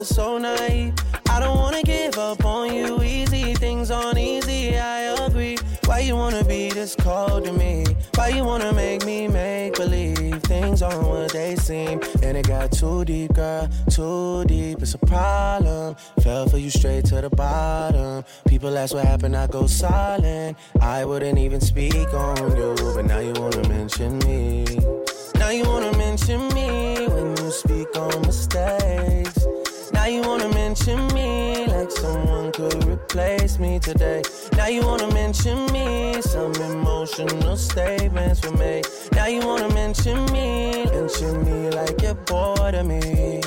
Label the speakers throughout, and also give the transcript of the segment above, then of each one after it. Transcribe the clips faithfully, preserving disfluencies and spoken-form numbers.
Speaker 1: So naive, I don't wanna give up on you easy. Things aren't easy, I agree. Why you wanna be this cold to me? Why you wanna make me make believe things aren't what they seem? And it got too deep, girl, too deep. It's a problem. Fell for you straight to the bottom. People ask what happened, I go silent. I wouldn't even speak on you, but now you wanna mention me. Now you wanna mention me when you speak on mistakes. Now you wanna mention me like someone could replace me today. Now you wanna mention me, some emotional statements were made. Now you wanna mention me, mention me like you're bored of me.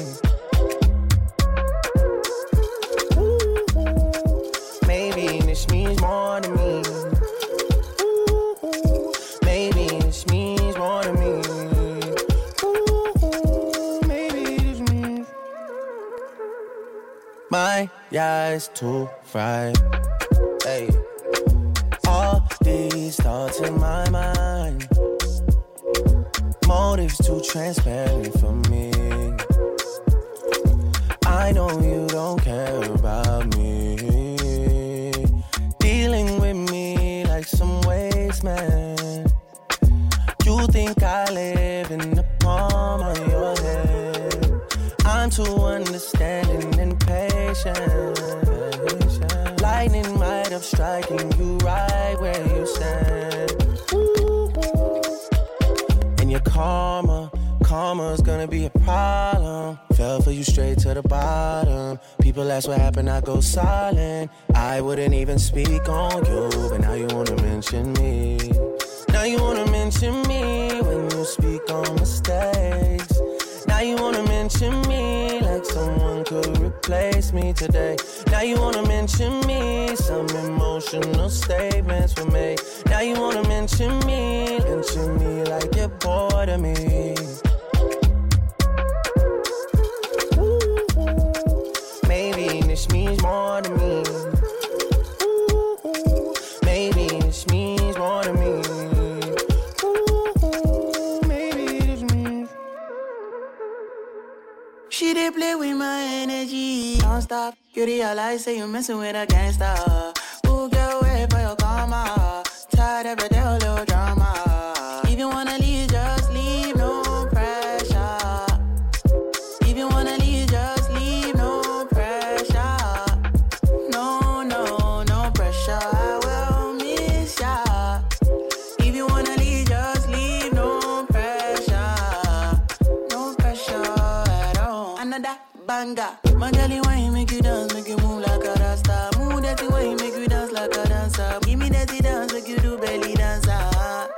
Speaker 1: Ooh, maybe this means more to me. Ooh, maybe this means more to me. My eyes too fried. Hey, all these thoughts in my mind. Motives too transparent for me. I know you don't care about me. Dealing with me like some waste man. You think I live in the palm of your hand. I'm too understanding and patient. Lightning might have striking you right where you stand. And your karma, karma's gonna be a problem. Fell for you straight to the bottom. People ask what happened, I go silent. I wouldn't even speak on you, but now you wanna mention me. Now you wanna mention me when you speak on mistakes. Now you wanna mention me like someone could replace me today. Now you wanna mention me, some emotional statements were made. Now you wanna mention me, mention me like you're bored of me. Ooh, maybe this means more to me. Ooh, maybe this means more to me.
Speaker 2: She did play with my energy non-stop. You realize say you messing with a gangster. Ooh, girl, wait for your karma. Tired of a little drama. If you wanna leave, just leave, no pressure. If you wanna leave, just leave, no pressure. No, no, no pressure, I will miss ya. If you wanna leave, just leave, no pressure. No pressure at all. Another banger. My girlie wine make you dance, make you move like a rasta. Move that way, make you dance like a dancer. Give me that dance, make you do belly dancer.